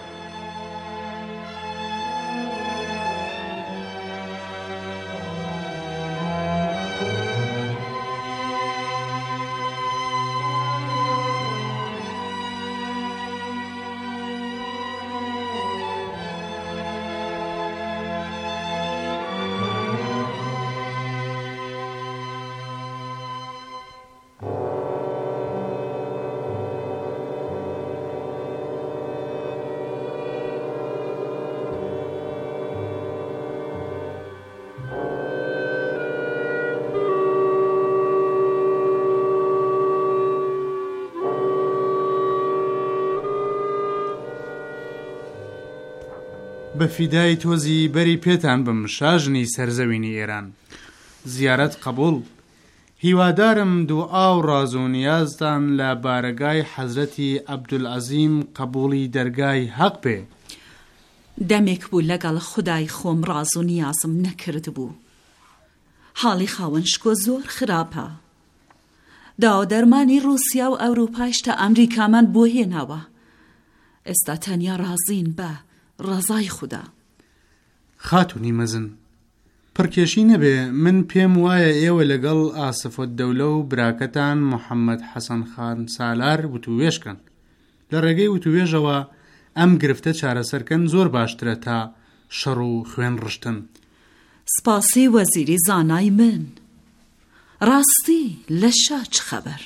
بە فیدای تۆزی بەری پێتان بم شاژنی سەرزەوینی ئێران. زیارەت قبول. هیوادارم دوعا و ڕاز و نیازتان لە بارەگای حەزرەتی عەبدولعەزیم قبوڵی دەرگای حەق بێ. دەمێک بوو لەگەڵ خودای خۆم ڕاز و نیازم نەکرد بوو. حاڵی خاوەنشکۆ زۆر خراپە. داوا دەرمانی رووسیا و ئەوروپایش تا ئەمریکامان بۆ هێناوە. ئێستا تەنیا ڕازین بە ڕەزای خوددا. خاتونی مەزن، پڕکێشی نەبێ، من پێم وایە ئێوە لەگەڵ ئاسفۆت دەولە و براکەتان محەممەد حەسەن خان سالار وتووێشکەن. لە ڕێگەی وتوێژەوە ئەم گرفتە چارەسەرکەن زۆر باشترە تا شەڕ و خوێن ڕشتن. سپاسی وەزیری زانای من. ڕاستی لە شا چ خەبەر؟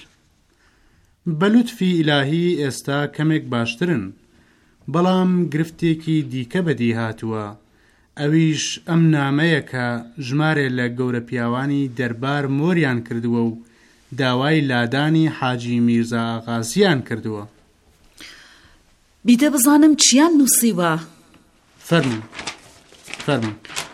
بەلوتفی ئیلاهی ئێستا کەمێک باشترن، بەڵام گرفتێکی دیکە بەدی هاتووە. ئەویش ئەم نامەیە کە ژمارێ لە گەورە پیاوانی دەربار مۆریان کردووە و داوای لادانی حاجی میرزا ئاغاسیان کردووە. بیدە بزانم چیان نووسیوە؟ فەرمون فەرمون.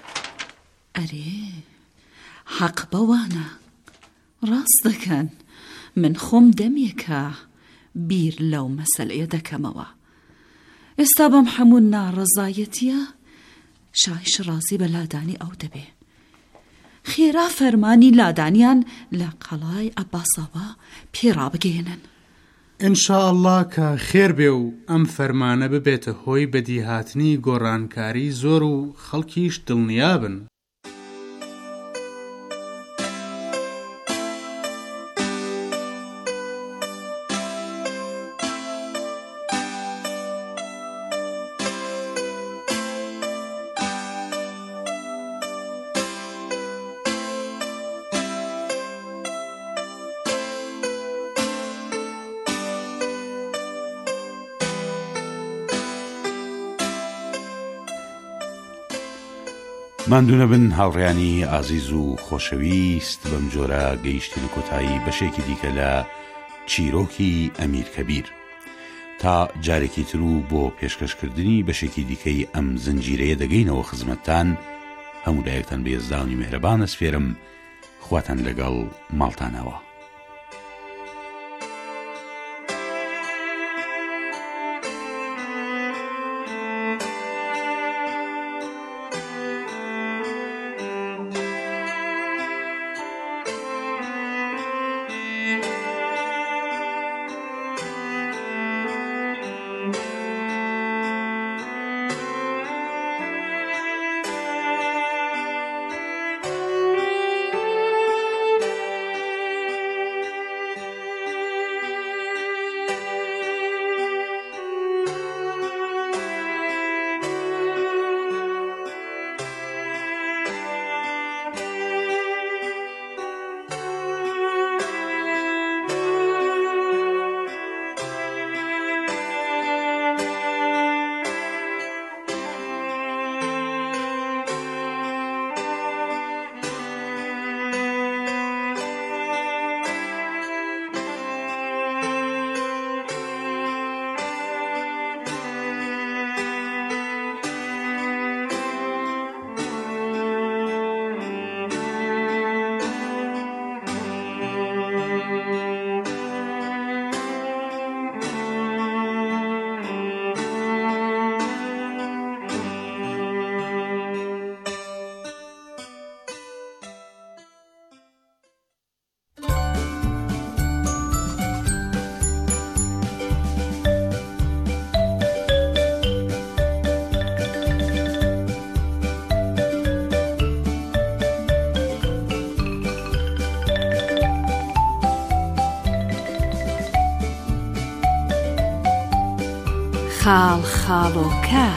ئەرێ حەق بەوانە، ڕاست دەکەن. من خۆم دەمێکە بیر لەو مەسەلەیە دەکەمەوە. ئێستا بەم هەموو ناڕەزایەتیە شایش ڕازی بە لادانی ئەو دەبێ. خێرا فەرمانی لادانیان لە قەڵای عەباساوە پێڕابگێنن. ئینشاءالله کە خێر بێ و ئەم فەرمانە ببێتە هۆی بەدیهاتنی گۆڕانکاری زۆر و خەڵکیش دڵنیابن. ماندوونە بن هاوڕێیانی ئازیز و خۆشەویست، بەم جۆرە گەیشتین و کۆتایی بەشێکی دیکە لە چیرۆکی ئەمیرکەبیر. تا جارێکی تر و بۆ پێشکەشکردنی بەشێکی دیکەی ئەم زنجیرەیە دەگەینەوە خزمەتتان. هەموو لایەکتان بە ێزداونی مێهرەبان ئەسپێرم. خواتان لەگەڵ ماڵتانەوە. خاڵ خاڵۆکە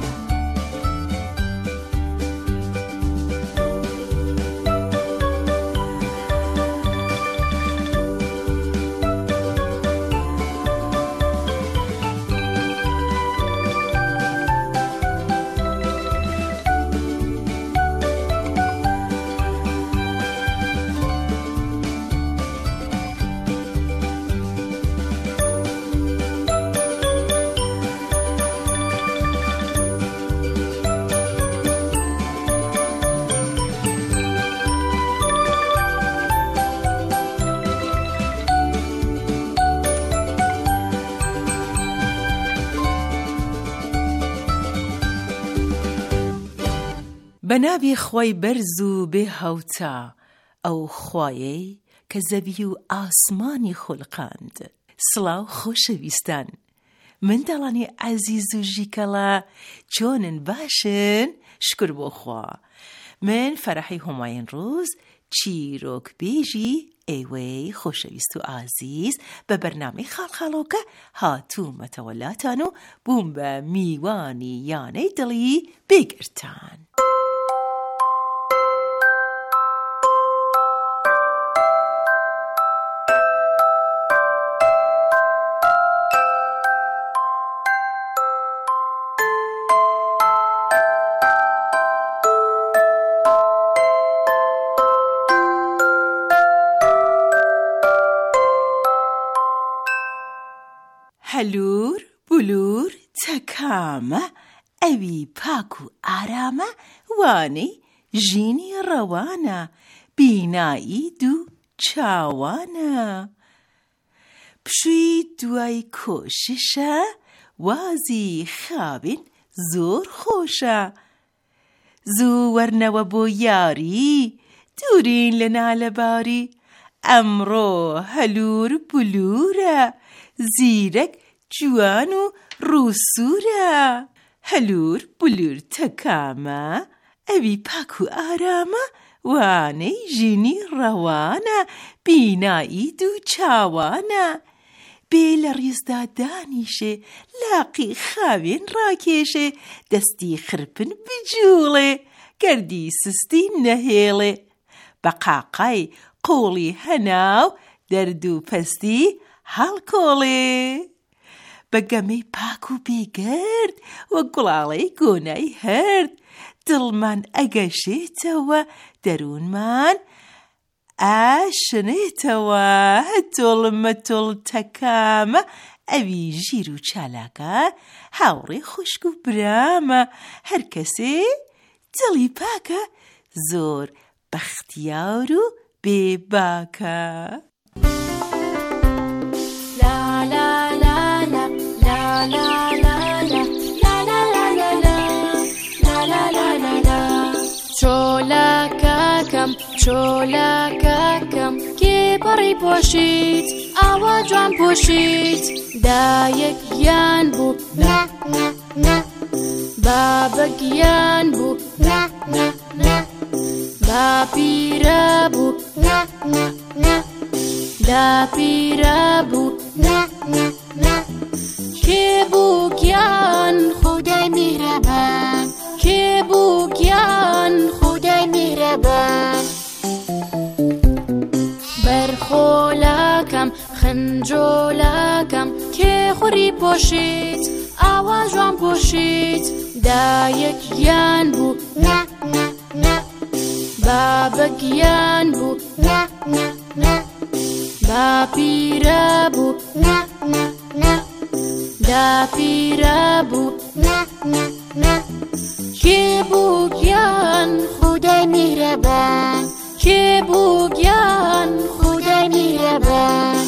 بەناوی خۆی بەرز و بێ هەوتا ئەو خوایەی کە زەوی و ئاسمانی خوڵقاند. سڵاو خۆشەویستان، منداڵانی عەزیز و ژیکەڵە چۆنن؟ باشن؟ شکر بۆ خوا. من فەرەحی هۆماین ڕۆز چیرۆک بێژی ئێوەی خۆشەویست و ئازیز بە بەرنامەی خاڵخاڵۆکە هاتوومەتەوەلاتان و بووم بە میوانی یانەی دڵی بێگرتان. هەلوور بولور تەکامە ئەوی پاک و ئارامە وانەی ژینی ڕەوانە بینایی دوو چاوانە پشووی دوای کۆششە وازی خاوین زۆر خۆشە زوو وەرنەوە بۆ یاری دوورین لە نالەباری ئەمڕۆ هەلوور بولورە زیرەک جوان و ڕووسورە هەلوور بولور تەکامە ئەوی پاک و ئارامە وانەی ژینی ڕەوانە بینایی دوو چاوانە بێ لە ڕیزدا دانیشێ لاقی خاوێن ڕاکێشێ دەستی خرپن بجوڵێ گەردی سستی نەهێڵێ بە قاقای قۆڵی هەناو دەرد و پەستی هەڵکۆڵێ بە گەمەی پاک و بێگەرد وە گوڵاڵەی گۆنای هەرد دڵمان ئەگەشێتەوە دەروونمان ئاشنێتەوە هەتۆڵمەتۆڵ تەکامە ئەوی ژیر و چالاکە هاوڕێ خوشک و برامە هەر کەسێ دڵی پاکە زۆر بەختیار و بێباکە. چۆلەکەکەم چۆلەکەکەم کێ پەڕی پۆشیت ئاوا جوان پۆشیت دایەکیان بوو نە نە نە بابەکیان بوو نە نە نە باپیرە بوو نە نە نە داپیرە بوو نە نە نە کێ بووکیان خودای میرەبان کێ بووکیان خودای میرەبان بەرخۆلەکەم خنجۆلەکەم کێ خوڕی پۆشیت ئاوا جوان پۆشیت دایەکیان بوو نە نە نە بابەکیان بوو نە نە نە باپیرە بوو نە نە نە داپیرە بوو نە نە نە کێ بووکیان خودای میرەبان کێ بووکیان خودای میرەبان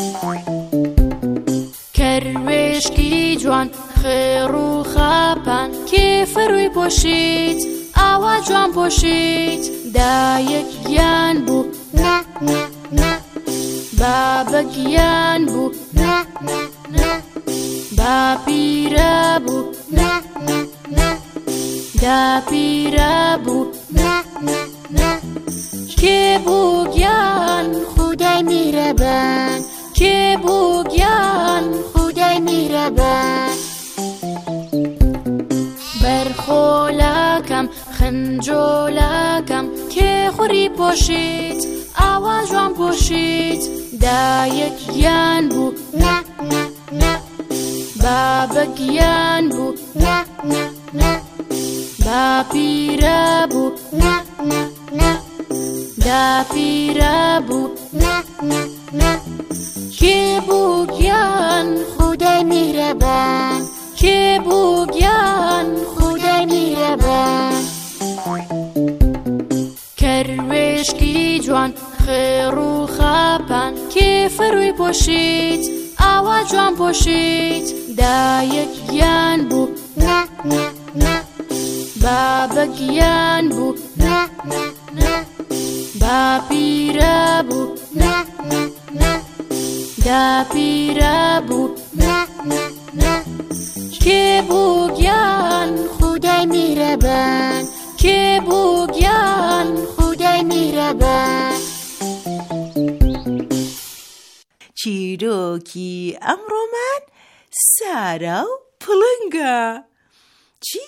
کەروێشکی جوان خێڕ و خاپان کێ فەروی پۆشیت ئاوا جوان پۆشیت دایەکیان بوو نە نە نە بابەکیان بوو نە نە نە باپیرە بوو نە نە نە داپیرە بوو نە نە نە کێ بووکیان خودای میرەبان کێ بووکیان خودای میرەبان من جۆلەکەم کێخوری پۆشیت ئاوا جوان پۆشیت دایەکیان بوو نە نە نە بابەکیان بوو نە نە نە باپیرە بوو نە نە نە داپیرە بوو نە نە نە کێ بوو گیان خودای میهرەبان کێ بوو گیان خودای میهرەبان کەروێشکی جوان خێڕ و خاپان کێ فەرووی پۆشیت ئاوا جوان پۆشیت دایەکیان بوو نە نە نە بابەکیان بوو نە نە نە باپیرە بوو نە نە نە داپیرە بوو نە نە نە کێ بوو گیان خودای میهرەبان کێ بوو گیان خودای میهرەبان چیرۆکی ئەمڕۆمان سارا و پڵنگە. چی؟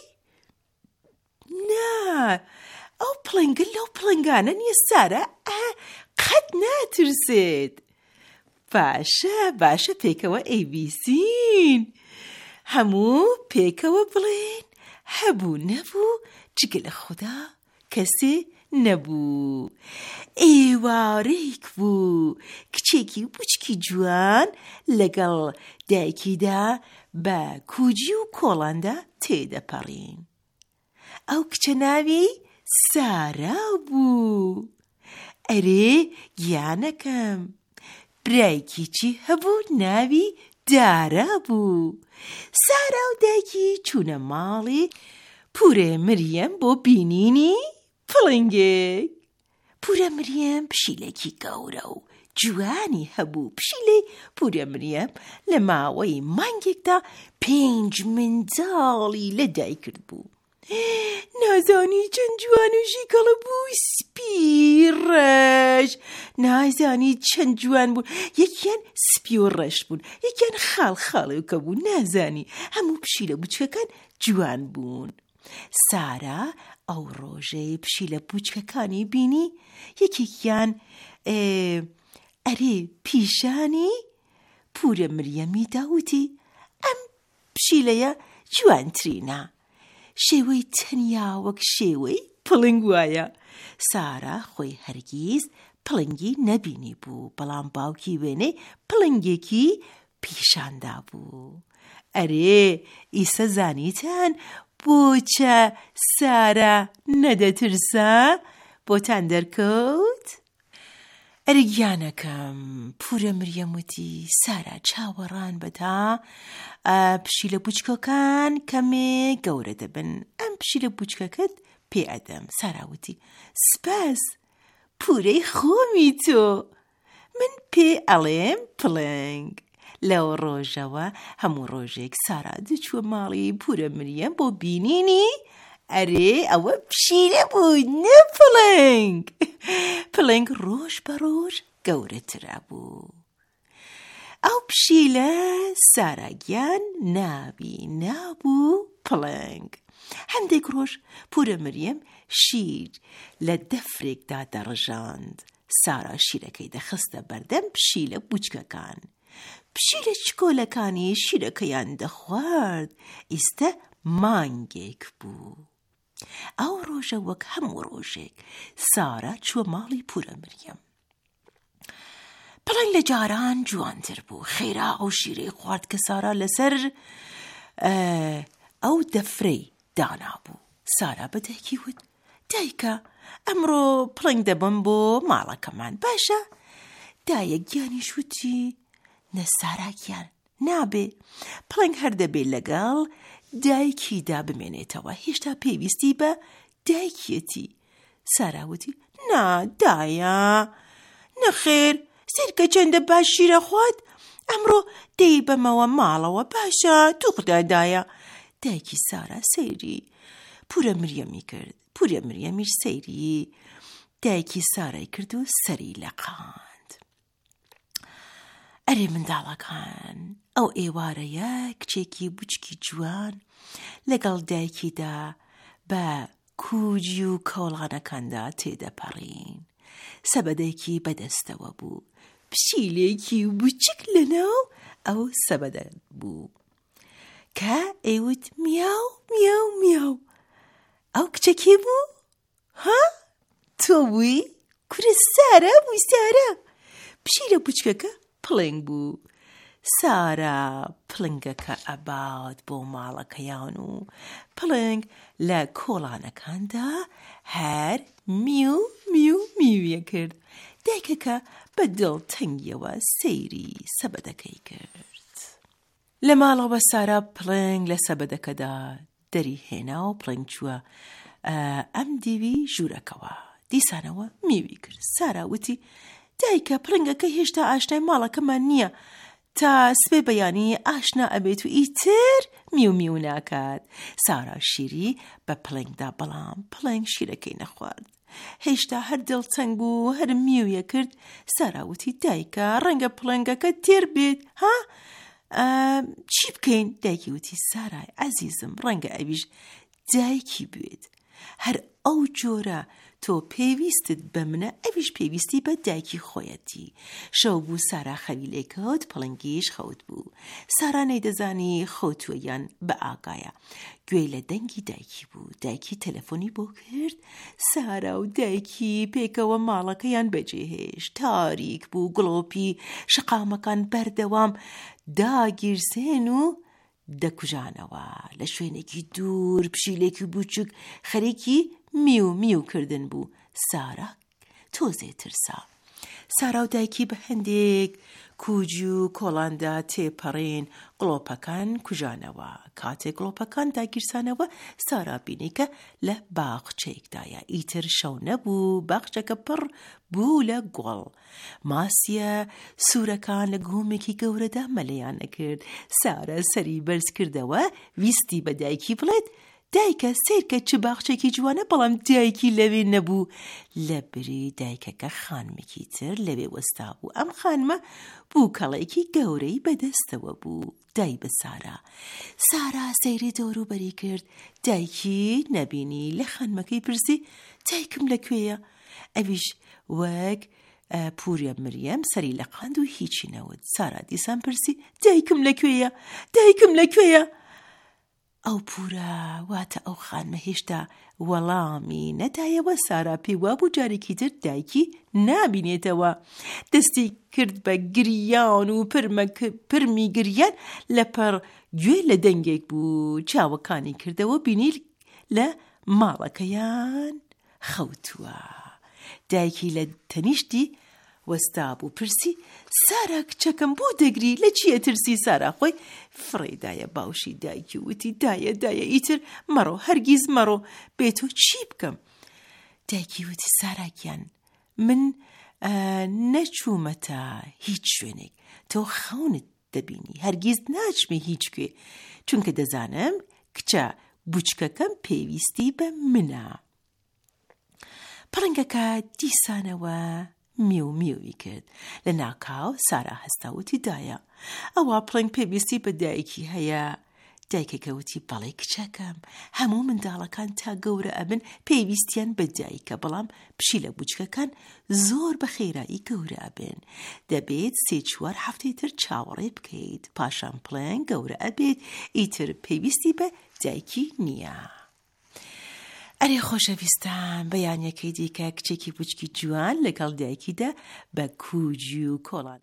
نا ئەو پڵنگە لەو پڵنگانە نییە سارا قەت ناترسێت. باشە باشە پێکەوە ئەیبیسین هەموو پێکەوە بڵێن هەبوو نەبوو جگە لە خوددا کەسێ نەبوو. ئێوارەیەک بوو کچێکی بچکی جوان لەگەڵ دایکیدا بە کوجی و کۆڵاندا تێدەپەڕین. ئەو کچە ناوی سارا بوو. ئەرێ گیانەکەم برایکی چی هەبوو ناوی دارا بوو. سارا و دایکی چوونە ماڵی پورە مریەم بۆ بینینی پڵنگێک. پورە مریەم پشیلێکی گەورە و جوانی هەبوو. پشیلەی پورە مریەم لە ماوەی مانگێکدا پێنج منداڵی لەدایک کرد بوو. نازانی چەند جوان و ژیکەڵە بوو سپی ڕەش. نازانی چەند جوان بوو. یەکیان سپی و ڕەش بوون یەکیان خاڵ خاڵێکە بوو. نازانی هەموو پشیلە بچکەکان جوان بوون. سارا ئەو ڕۆژەی پشیلە بچکەکانی بینی یەکێکیان ئەرێ پیشانی پورە مریەمی داوتی ئەم پشیلەیە جوانترینە. شێوەی تەنیا وەک شێوەی پڵنگ وایە. سارا خۆی هەرگیز پڵنگی نەبینی بوو بەڵام باوکی وێنەی پڵنگێکی پیشاندا بوو. ئەرێ ئیسە زانیتان بۆچە سارا نەدەترسە؟ بۆتان دەرکەوت؟ ئەرگیانەکەم پورە مریەم وتی سارا چاوەڕان بەدا پشیلە بچکەکان کەمێ گەورە دەبن ئەم پشیلە بچکەکەت پێ ئەدەم. سارا وتی سپاس پورەی خۆمی تۆ من پێ ئەڵێم پڵنگ. لەو ڕۆژەوە هەموو ڕۆژێک سارا دەچووە ماڵی پورە مریەم بۆ بینینی ئەرێ ئەوە پشیلە بوو نە پڵنگ. پڵنگ ڕۆژ بە ڕۆژ گەورەترا بوو. ئەو پشیلە ساراگیان ناوی نابوو پڵنگ. هەندێک ڕۆژ پورە مریەم شیر لە دەفرێکدا دەڕژاند. سارا شیرەکەی دەخستە بەردەم پشیلە بچکەکان. پشیلە چکۆلەکانی شیرەکەیان دەخوارد. ئیستە مانگێک بوو. ئەو ڕۆژە وەک هەموو ڕۆژێک سارا چووە ماڵی پورە مریەم. پڵنگ لە جاران جوانتر بوو. خێرا ئەو شیرەی خوارد کە سارا لەسەر ئەو دەفرەی دانا بوو. سارا بە دایکی وت دایکە ئەمڕۆ پڵنگ دەبم بۆ ماڵەکەمان باشە؟ دایەک گیانیش وتی نە ساراگیان نابێ. پڵنگ هەر دەبێت لەگەڵ دایکیدا بمێنێتەوە. هێشتا پێویستی بە دایکیەتی. سارا وتی نا دایە نەخێر سیرکە چەندە باش شیرە خوات ئەمڕۆ دەی بەمەوە ماڵەوە باشە تووخدا دایە. دایکی سارا سەیری پورە مریەمی کرد. پورە مریەمیش سەیری دایکی سارای کرد و سەری لەقاند. ئەرێ منداڵەکان ئەو ئێوارەیە کچێکی بچکی جوان لەگەڵ دایکیدا بە کوجی و کۆڵانەکاندا تێدەپەڕین. سەبەدەیەکی بەدەستەوە بوو، پشیلێکی بچک لەناو ئەو سەبەدە بوو کە ئەیوت میاو میاو میاو. ئەو کچە کێ بوو؟ ها؟ تۆ بووی؟ کورە سارا بووی سارا. پشیلە بچکەکە پڵنگ بوو. سارا پڵنگەکە ئەبات بۆ ماڵەکەیان و پڵنگ لە کۆڵانەکاندا هەر میو میو میویە کرد. دایکەکە بە دڵتەنگیەوە سەیری سەبەدەکەی کرد. لە ماڵەوە سارا پڵنگ لە سەبەدەکەدا دەری هێنا و پڵنگ چووە ئەم دیوی ژوورەکەوە. دیسانەوە میوی کرد. سارا وتی دایکە پڵنگەکە هێشتا ئاشنای ماڵەکەمان نییە، تا سبێ بەیانی ئاشنا ئەبێت و ئیتر میو میو ناکات. سارا شیری بە پڵنگدا، بەڵام پڵنگ شیرەکەی نەخوارد. هێشتا هەر دڵتەنگ بوو، هەر میویە کرد. سارا وتی دایکە ڕەنگە پڵنگەکە تێر بێت، ها؟ چی بکەین؟ دایکی وتی سارای عەزیزم ڕەنگە ئەویش دایکی بێت. هەر ئەو جۆرە تۆ پێویستت بە منە، ئەویش پێویستی بە دایکی خۆیەتی. شەو بوو سارا خەوی لێ کەوت، پڵنگیش خەوت بوو. سارا نەیدەزانی خەوتووەیان بە ئاگایە. گوێی لە دەنگی دایکی بوو. دایکی تەلەفۆنی بۆ کرد. سارا و دایکی پێکەوە ماڵەکەیان بەجێهێشت. تاریک بوو، گڵۆپی شقامەکان بەردەوام داگیرسێن و دەکوژانەوە. لە شوێنێکی دوور پشیلێکی بچووک خەریکی میو میو کردن بوو. سارا تۆزێ ترسا. سارا و دایکی بە هەندێک کوجی و کۆڵاندا تێپەڕین، گڵۆپەکان کوژانەوە. کاتێک گڵۆپەکان داگیرسانەوە سارا بینی کە لە باخچەیەکدایە. ئیتر شەو نەبوو، باخچەکە پڕ بوو لە گوڵ. ماسیە سوورەکان لە گۆمێکی گەورەدا مەلەیان نەکرد. سارا سەری بەرز کردەوە، ویستی بە دایکی بڵێت دایکە سیرکە چه باخچێکی جوانە، بەڵام دایکی لەوێ نەبوو. لە بری دایکەکە خانمێکی تر لەوێ وەستا بوو. ئەم خانمە بووکەڵێکی گەورەی بەدەستەوە بوو. دای بە سارا. سارا سەیری دەوروبەری کرد. دایکی نەبینی. لە خانمەکەی پرسی دایکم لەکوێیە؟ ئەویش وەک پوریە مریەم سەری لە قاند و هیچی نەوت. سارا دیسان پرسی دایکم لەکوێیە؟ دایکم لەکوێیە؟ ئەو پورە واتە ئەو خانمە هێشتا وەڵامی نەدایەوە. سارا پێی وابوو جارێکی تر دایکی نابینێتەوە. دەستی کرد بە گریان و پرمی گریان. لەپەر گوێ لە دەنگێک بوو. چاوەکانی کردەوە، بینی لە ماڵەکەیان خەوتووە. دایکی لە تەنیشتی وەستا بوو. پرسی سارا کچەکەم بۆ دەگری؟ لە چیە ترسی؟ سارا خۆی فڕێدایە. باوشی دایکی وتی دایە دایە ئیتر مەڕۆ، هەرگیز مەڕۆ، بێتۆ چی بکەم؟ دایکی وتی ساراگیان من نەچوومەتە هیچ شوێنێک، تۆ خەونت دەبینی، هەرگیز ناچمێ هیچ کوێ، چونکە دەزانم کچە بچکەکەم پێویستی بە منە. پڕنگەکە دیسانەوە میو میوی کرد. لە ناکاو سارا هەستاوتی دایە ئەوە پڵنگ پێویستی بە دایکی هەیە. دایکەکەوتی بەڵێ کچەکەم، هەموو منداڵەکان تا گەورە ئەبن پێویستیان بە دایکە، بەڵام پشیلە بچکەکان زۆر بە خێرایی گەورە ئەبن. دەبێت سێ چوار هەفتەی تر چاوەڕێ بکەیت، پاشان پڵنگ گەورە ئەبێت، ئیتر پێویستی بە دایکی نییە. ئەرێ خۆشەویستان، بەیانیەکەی دیکە کچێکی بچکی جوان لەگەڵ دایکیدا بە کوجی و کۆڵان.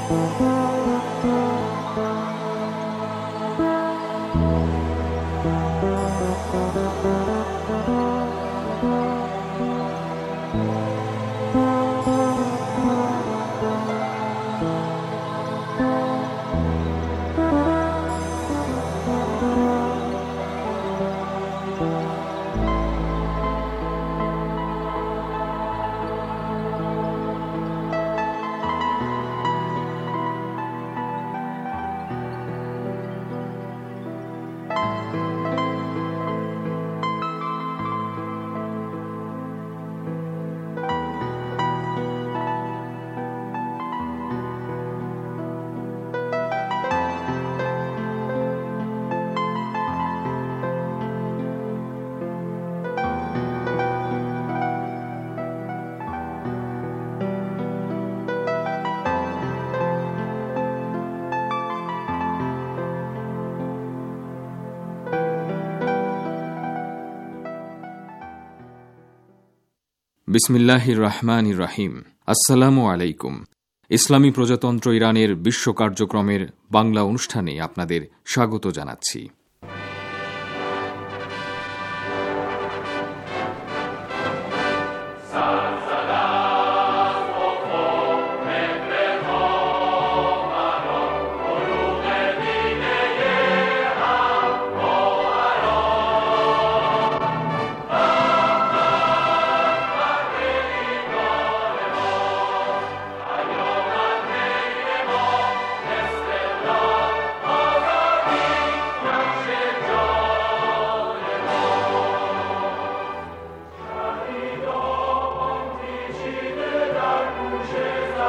বিসমিল্লাহির রহমানির রহিম। আসসালামু আলাইকুম। ইসলামী প্রজাতন্ত্র ইরানের বিশ্ব কার্যক্রমের বাংলা অনুষ্ঠানে আপনাদের স্বাগত জানাচ্ছি।